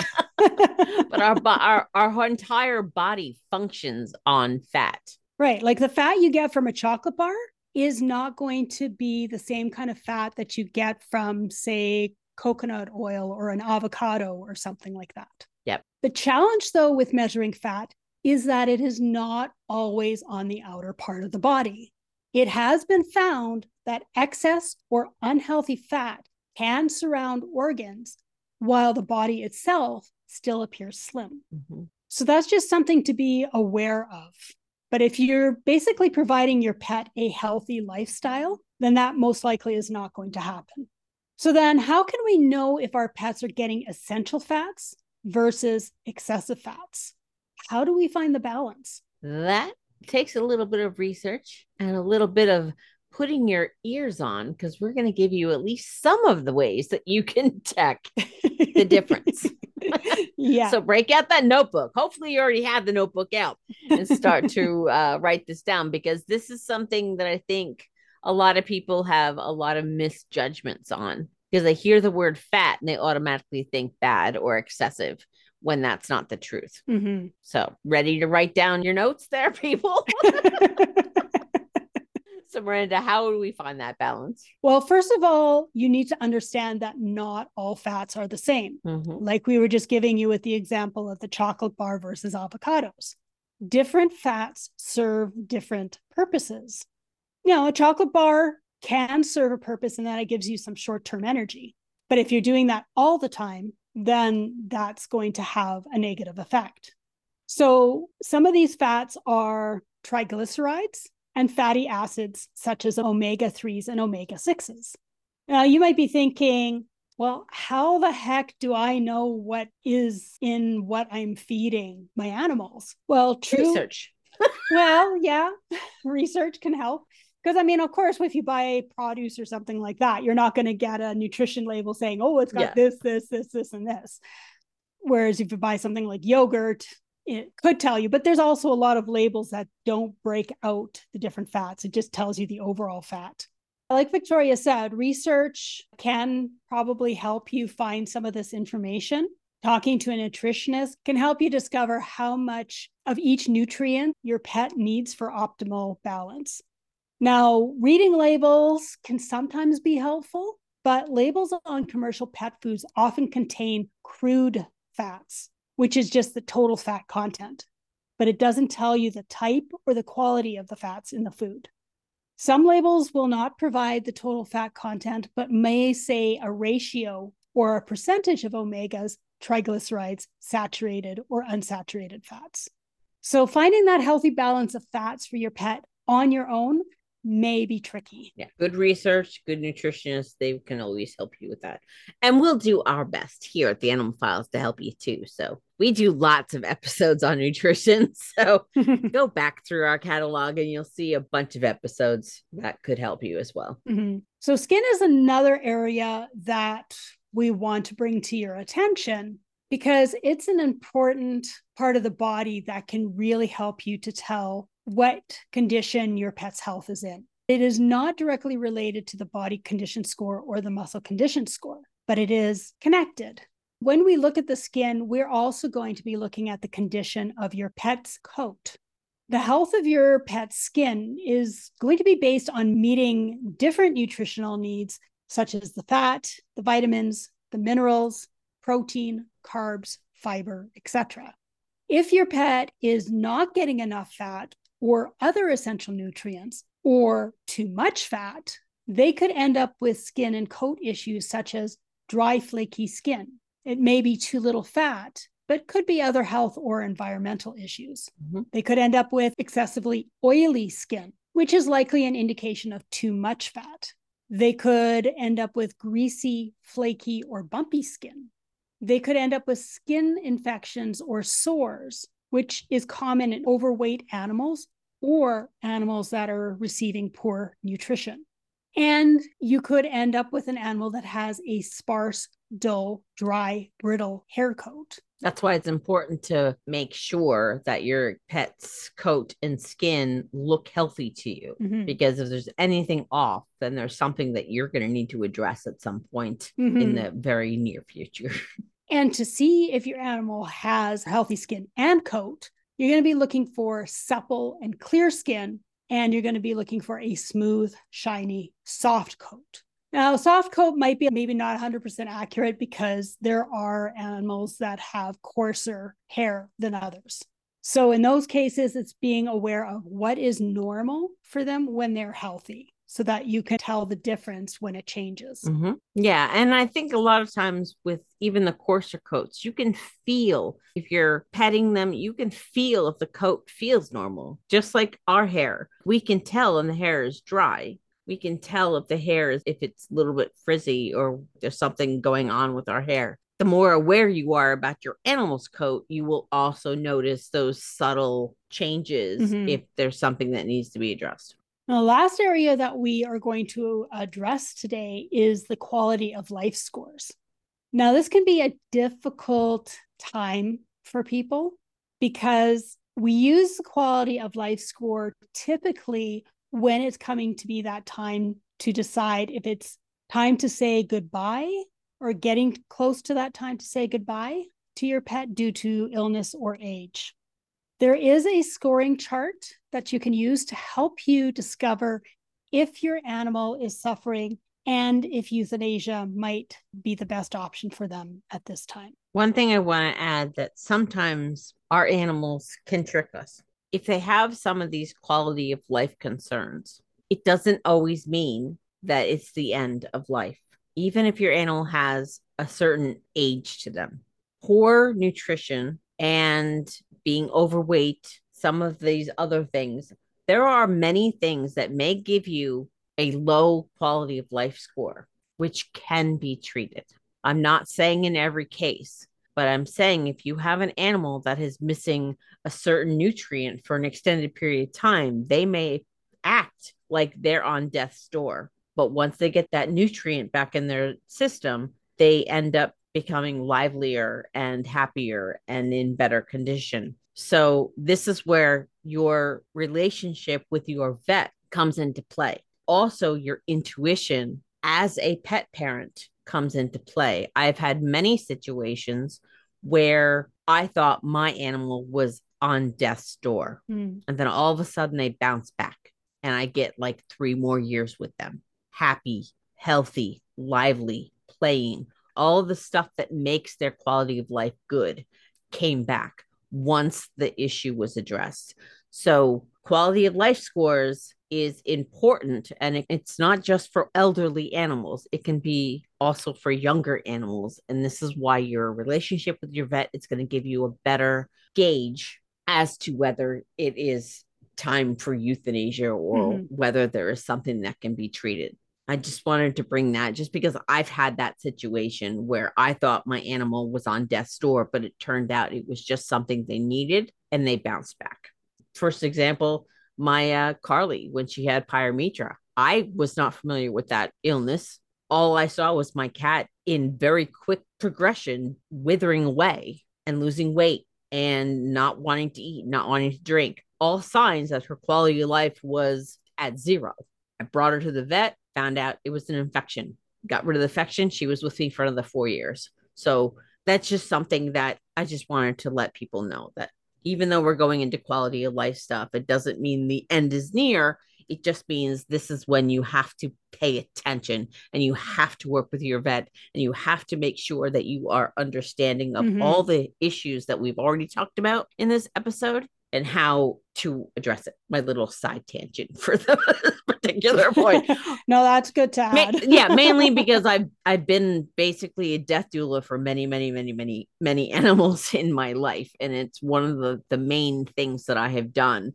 But our, our, our entire body functions on fat. Right. Like the fat you get from a chocolate bar is not going to be the same kind of fat that you get from, say, coconut oil or an avocado or something like that. Yep. The challenge, though, with measuring fat is that it is not always on the outer part of the body. It has been found that excess or unhealthy fat can surround organs while the body itself still appears slim. Mm-hmm. So that's just something to be aware of. But if you're basically providing your pet a healthy lifestyle, then that most likely is not going to happen. So then how can we know if our pets are getting essential fats versus excessive fats? How do we find the balance? That takes a little bit of research and a little bit of putting your ears on, because we're going to give you at least some of the ways that you can check the difference. Yeah. So break out that notebook. Hopefully you already have the notebook out and start to uh, write this down, because this is something that I think a lot of people have a lot of misjudgments on, because they hear the word fat and they automatically think bad or excessive, when that's not the truth. Mm-hmm. So ready to write down your notes there, people? So Miranda, how do we find that balance? Well, first of all, you need to understand that not all fats are the same. Mm-hmm. Like we were just giving you with the example of the chocolate bar versus avocados. Different fats serve different purposes. You know, a chocolate bar can serve a purpose in that it gives you some short-term energy. But if you're doing that all the time, then that's going to have a negative effect. So some of these fats are triglycerides and fatty acids such as omega threes and omega sixes. Now, you might be thinking, well, how the heck do I know what is in what I'm feeding my animals? Well, true. Research. Well, yeah, research can help. Because, I mean, of course, if you buy produce or something like that, you're not going to get a nutrition label saying, oh, it's got yeah. this, this, this, this, and this. Whereas if you buy something like yogurt, it could tell you. But there's also a lot of labels that don't break out the different fats. It just tells you the overall fat. Like Victoria said, research can probably help you find some of this information. Talking to a nutritionist can help you discover how much of each nutrient your pet needs for optimal balance. Now, reading labels can sometimes be helpful, but labels on commercial pet foods often contain crude fats, which is just the total fat content, but it doesn't tell you the type or the quality of the fats in the food. Some labels will not provide the total fat content, but may say a ratio or a percentage of omegas, triglycerides, saturated or unsaturated fats. So finding that healthy balance of fats for your pet on your own may be tricky. Yeah, good research, good nutritionists, they can always help you with that. And we'll do our best here at the Animal Files to help you too. So we do lots of episodes on nutrition. So go back through our catalog and you'll see a bunch of episodes that could help you as well. Mm-hmm. So skin is another area that we want to bring to your attention because it's an important part of the body that can really help you to tell what condition your pet's health is in. It is not directly related to the body condition score or the muscle condition score, but it is connected. When we look at the skin, we're also going to be looking at the condition of your pet's coat. The health of your pet's skin is going to be based on meeting different nutritional needs, such as the fat, the vitamins, the minerals, protein, carbs, fiber, et cetera. If your pet is not getting enough fat or other essential nutrients, or too much fat, they could end up with skin and coat issues such as dry, flaky skin. It may be too little fat, but could be other health or environmental issues. Mm-hmm. They could end up with excessively oily skin, which is likely an indication of too much fat. They could end up with greasy, flaky, or bumpy skin. They could end up with skin infections or sores, which is common in overweight animals or animals that are receiving poor nutrition. And you could end up with an animal that has a sparse, dull, dry, brittle hair coat. That's why it's important to make sure that your pet's coat and skin look healthy to you. Mm-hmm. Because if there's anything off, then there's something that you're going to need to address at some point mm-hmm. in the very near future. And to see if your animal has healthy skin and coat, you're going to be looking for supple and clear skin, and you're going to be looking for a smooth, shiny, soft coat. Now, soft coat might be maybe not one hundred percent accurate because there are animals that have coarser hair than others. So in those cases, it's being aware of what is normal for them when they're healthy, so that you can tell the difference when it changes. Mm-hmm. Yeah. And I think a lot of times with even the coarser coats, you can feel if you're petting them, you can feel if the coat feels normal, just like our hair. We can tell when the hair is dry. We can tell if the hair is, if it's a little bit frizzy or there's something going on with our hair. The more aware you are about your animal's coat, you will also notice those subtle changes mm-hmm. if there's something that needs to be addressed. The last area that we are going to address today is the quality of life scores. Now, this can be a difficult time for people because we use the quality of life score typically when it's coming to be that time to decide if it's time to say goodbye or getting close to that time to say goodbye to your pet due to illness or age. There is a scoring chart that you can use to help you discover if your animal is suffering and if euthanasia might be the best option for them at this time. One thing I want to add that sometimes our animals can trick us. If they have some of these quality of life concerns, it doesn't always mean that it's the end of life. Even if your animal has a certain age to them, poor nutrition and being overweight, some of these other things, there are many things that may give you a low quality of life score, which can be treated. I'm not saying in every case, but I'm saying if you have an animal that is missing a certain nutrient for an extended period of time, they may act like they're on death's door. But once they get that nutrient back in their system, they end up becoming livelier and happier and in better condition. So this is where your relationship with your vet comes into play. Also, your intuition as a pet parent comes into play. I've had many situations where I thought my animal was on death's door. Mm. And then all of a sudden they bounce back and I get like three more years with them. Happy, healthy, lively, playing. All the stuff that makes their quality of life good came back once the issue was addressed. So quality of life scores is important, and it, it's not just for elderly animals. It can be also for younger animals, and this is why your relationship with your vet is going to give you a better gauge as to whether it is time for euthanasia or mm-hmm. whether there is something that can be treated. I just wanted to bring that just because I've had that situation where I thought my animal was on death's door, but it turned out it was just something they needed and they bounced back. First example, my uh, Carly, when she had pyometra, I was not familiar with that illness. All I saw was my cat in very quick progression, withering away and losing weight and not wanting to eat, not wanting to drink. All signs that her quality of life was at zero. I brought her to the vet, found out it was an infection, got rid of the infection. She was with me for another four years. So that's just something that I just wanted to let people know, that even though we're going into quality of life stuff, it doesn't mean the end is near. It just means this is when you have to pay attention and you have to work with your vet and you have to make sure that you are understanding of mm-hmm. all the issues that we've already talked about in this episode and how to address it. My little side tangent for the particular point. No, that's good to add. Ma- yeah, mainly because I've I've been basically a death doula for many, many, many, many, many animals in my life, and it's one of the the main things that I have done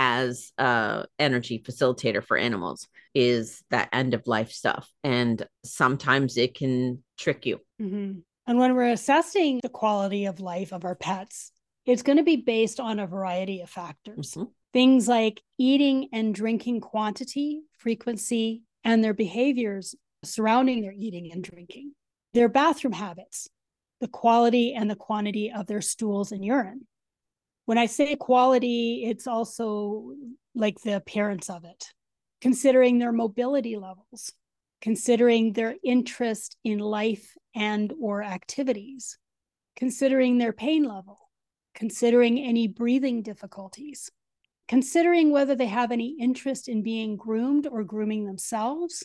as a energy facilitator for animals is that end of life stuff, and sometimes it can trick you. Mm-hmm. And when we're assessing the quality of life of our pets, it's going to be based on a variety of factors. Mm-hmm. Things like eating and drinking quantity, frequency, and their behaviors surrounding their eating and drinking, their bathroom habits, the quality and the quantity of their stools and urine. When I say quality, it's also like the appearance of it, considering their mobility levels, considering their interest in life and or activities, considering their pain level, considering any breathing difficulties, considering whether they have any interest in being groomed or grooming themselves,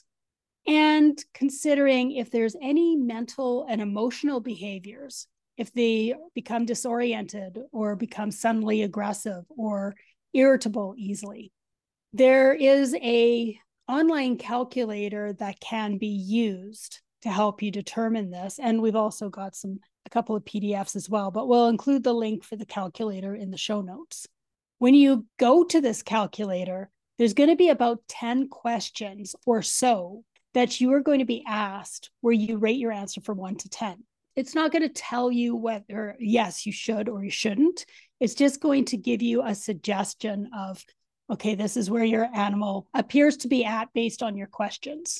and considering if there's any mental and emotional behaviors, if they become disoriented or become suddenly aggressive or irritable easily. There is a online calculator that can be used to help you determine this. And we've also got some a couple of P D Fs as well, but we'll include the link for the calculator in the show notes. When you go to this calculator, there's going to be about ten questions or so that you are going to be asked where you rate your answer from one to ten. It's not going to tell you whether, yes, you should or you shouldn't. It's just going to give you a suggestion of, okay, this is where your animal appears to be at based on your questions.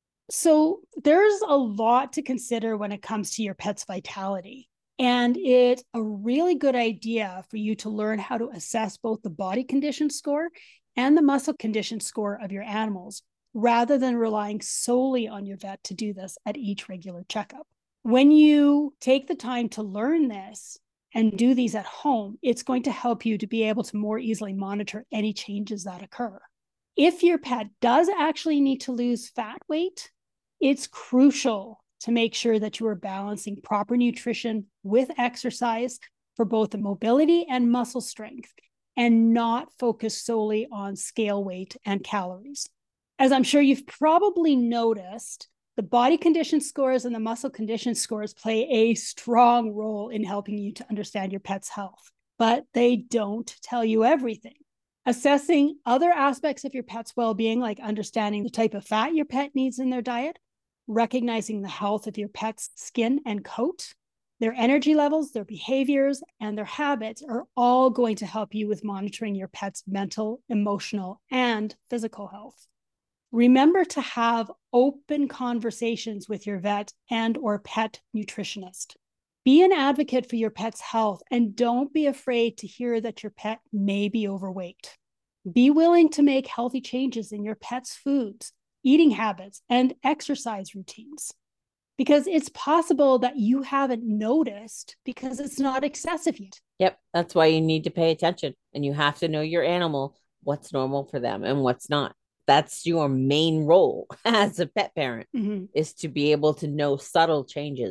So there's a lot to consider when it comes to your pet's vitality. And it's a really good idea for you to learn how to assess both the body condition score and the muscle condition score of your animals, rather than relying solely on your vet to do this at each regular checkup. When you take the time to learn this and do these at home, it's going to help you to be able to more easily monitor any changes that occur. If your pet does actually need to lose fat weight, it's crucial to make sure that you are balancing proper nutrition with exercise for both the mobility and muscle strength, and not focus solely on scale weight and calories. As I'm sure you've probably noticed, the body condition scores and the muscle condition scores play a strong role in helping you to understand your pet's health, but they don't tell you everything. Assessing other aspects of your pet's well-being, like understanding the type of fat your pet needs in their diet, recognizing the health of your pet's skin and coat, their energy levels, their behaviors, and their habits are all going to help you with monitoring your pet's mental, emotional, and physical health. Remember to have open conversations with your vet and or pet nutritionist. Be an advocate for your pet's health, and don't be afraid to hear that your pet may be overweight. Be willing to make healthy changes in your pet's foods, eating habits, and exercise routines, because it's possible that you haven't noticed because it's not excessive yet. Yep, that's why you need to pay attention, and you have to know your animal, what's normal for them and what's not. That's your main role as a pet parent, mm-hmm. is to be able to know subtle changes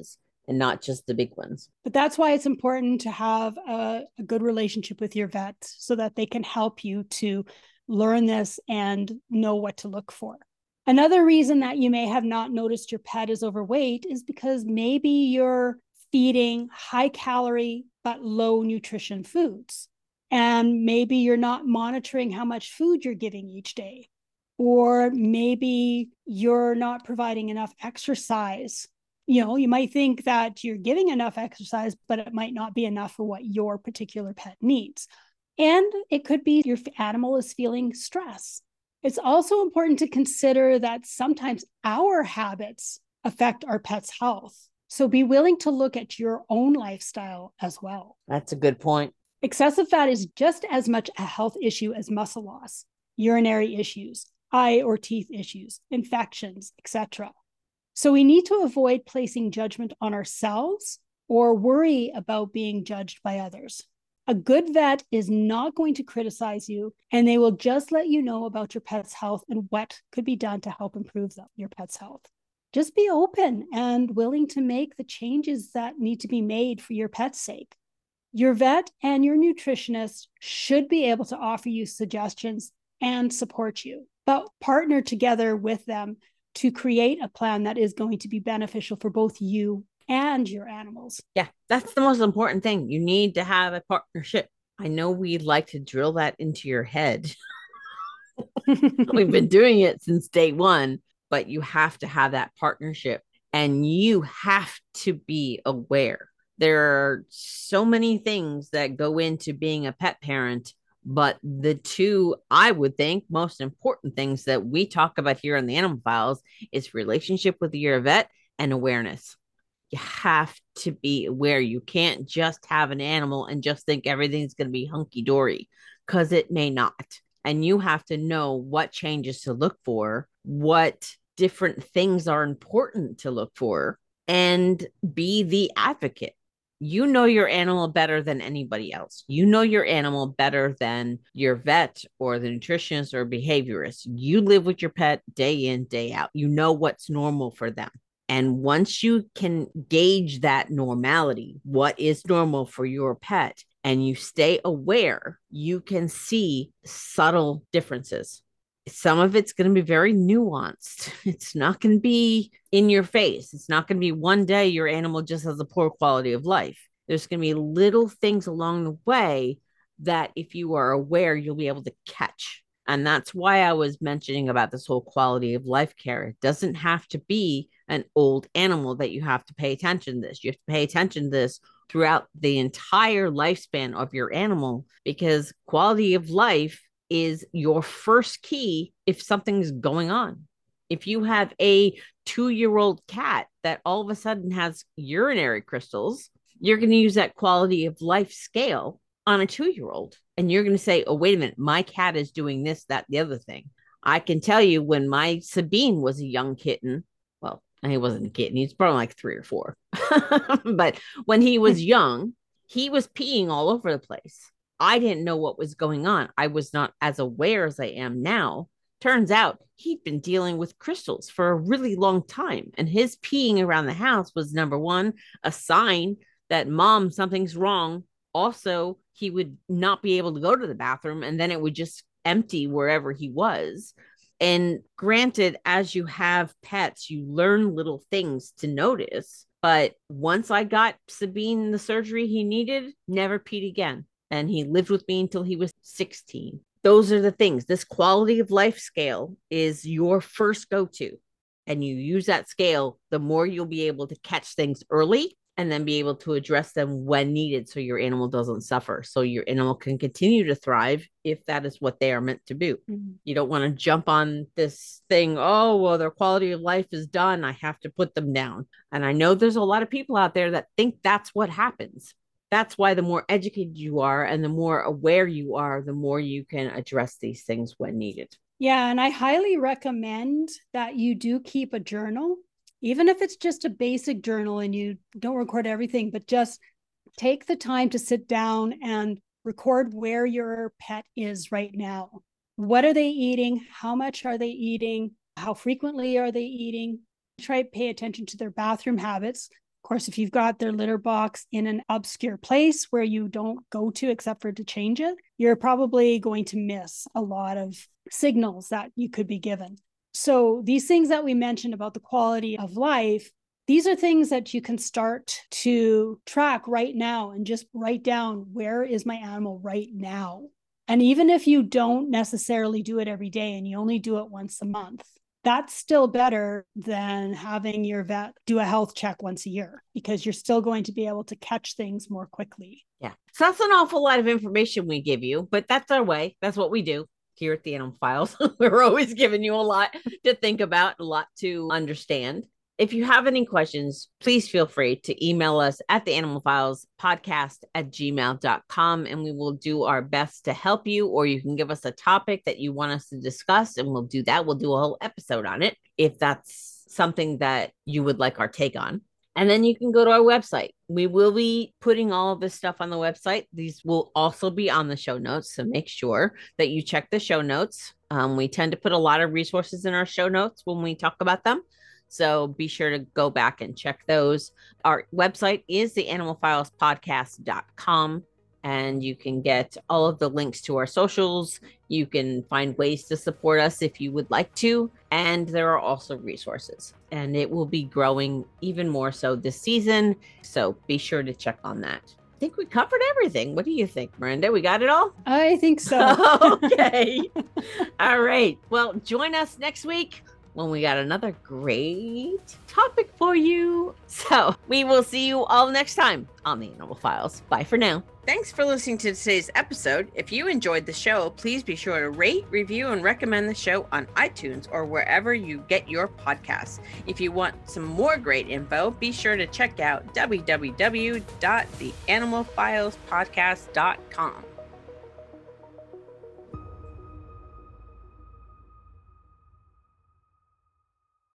and not just the big ones. But that's why it's important to have a, a good relationship with your vet so that they can help you to learn this and know what to look for. Another reason that you may have not noticed your pet is overweight is because maybe you're feeding high calorie but low nutrition foods. And maybe you're not monitoring how much food you're giving each day. Or maybe you're not providing enough exercise. You know, you might think that you're giving enough exercise, but it might not be enough for what your particular pet needs. And it could be your animal is feeling stress. It's also important to consider that sometimes our habits affect our pet's health. So be willing to look at your own lifestyle as well. That's a good point. Excessive fat is just as much a health issue as muscle loss, urinary issues, eye or teeth issues, infections, et cetera. So we need to avoid placing judgment on ourselves or worry about being judged by others. A good vet is not going to criticize you, and they will just let you know about your pet's health and what could be done to help improve them, your pet's health. Just be open and willing to make the changes that need to be made for your pet's sake. Your vet and your nutritionist should be able to offer you suggestions and support you, but partner together with them to create a plan that is going to be beneficial for both you and your animals. Yeah, that's the most important thing. You need to have a partnership. I know we like to drill that into your head. We've been doing it since day one, but you have to have that partnership and you have to be aware. There are so many things that go into being a pet parent, but the two, I would think, most important things that we talk about here on the Animal Files is relationship with your vet and awareness. You have to be aware. You can't just have an animal and just think everything's going to be hunky-dory, because it may not. And you have to know what changes to look for, what different things are important to look for, and be the advocate. You know your animal better than anybody else. You know your animal better than your vet or the nutritionist or behaviorist. You live with your pet day in, day out. You know what's normal for them. And once you can gauge that normality, what is normal for your pet, and you stay aware, you can see subtle differences. Some of it's going to be very nuanced. It's not going to be in your face. It's not going to be one day your animal just has a poor quality of life. There's going to be little things along the way that if you are aware, you'll be able to catch. And that's why I was mentioning about this whole quality of life care. It doesn't have to be an old animal that you have to pay attention to this. You have to pay attention to this throughout the entire lifespan of your animal, because quality of life is your first key if something's going on. If you have a two-year-old cat that all of a sudden has urinary crystals, you're going to use that quality of life scale on a two-year-old. And you're going to say, oh, wait a minute, my cat is doing this, that, the other thing. I can tell you when my Sabine was a young kitten, well, he wasn't a kitten, he's probably like three or four. But when he was young, he was peeing all over the place. I didn't know what was going on. I was not as aware as I am now. Turns out he'd been dealing with crystals for a really long time. And his peeing around the house was, number one, a sign that mom, something's wrong. Also, he would not be able to go to the bathroom, and then it would just empty wherever he was. And granted, as you have pets, you learn little things to notice. But once I got Sabine the surgery he needed, never peed again. And he lived with me until he was sixteen. Those are the things. This quality of life scale is your first go-to. And you use that scale, the more you'll be able to catch things early and then be able to address them when needed so your animal doesn't suffer. So your animal can continue to thrive if that is what they are meant to do. Mm-hmm. You don't want to jump on this thing, oh, well, their quality of life is done, I have to put them down. And I know there's a lot of people out there that think that's what happens. That's why the more educated you are and the more aware you are, the more you can address these things when needed. Yeah, and I highly recommend that you do keep a journal, even if it's just a basic journal and you don't record everything, but just take the time to sit down and record where your pet is right now. What are they eating? How much are they eating? How frequently are they eating? Try to pay attention to their bathroom habits. Of course, if you've got their litter box in an obscure place where you don't go to except for to change it, you're probably going to miss a lot of signals that you could be given. So these things that we mentioned about the quality of life, these are things that you can start to track right now and just write down, where is my animal right now? And even if you don't necessarily do it every day and you only do it once a month, that's still better than having your vet do a health check once a year, because you're still going to be able to catch things more quickly. Yeah. So that's an awful lot of information we give you, but that's our way. That's what we do here at the Animal Files. We're always giving you a lot to think about, a lot to understand. If you have any questions, please feel free to email us at the Animal Files podcast at gmail dot com, and we will do our best to help you, or you can give us a topic that you want us to discuss and we'll do that. We'll do a whole episode on it if that's something that you would like our take on. And then you can go to our website. We will be putting all of this stuff on the website. These will also be on the show notes, so make sure that you check the show notes. Um, we tend to put a lot of resources in our show notes when we talk about them. So be sure to go back and check those. Our website is the animal files podcast dot com, and you can get all of the links to our socials. You can find ways to support us if you would like to. And there are also resources, and it will be growing even more so this season. So be sure to check on that. I think we covered everything. What do you think, Miranda? We got it all? I think so. Okay. All right. Well, join us next week when we got another great topic for you. So we will see you all next time on the Animal Files. Bye for now. Thanks for listening to today's episode. If you enjoyed the show, please be sure to rate, review, and recommend the show on iTunes or wherever you get your podcasts. If you want some more great info, be sure to check out w w w dot the animal files podcast dot com.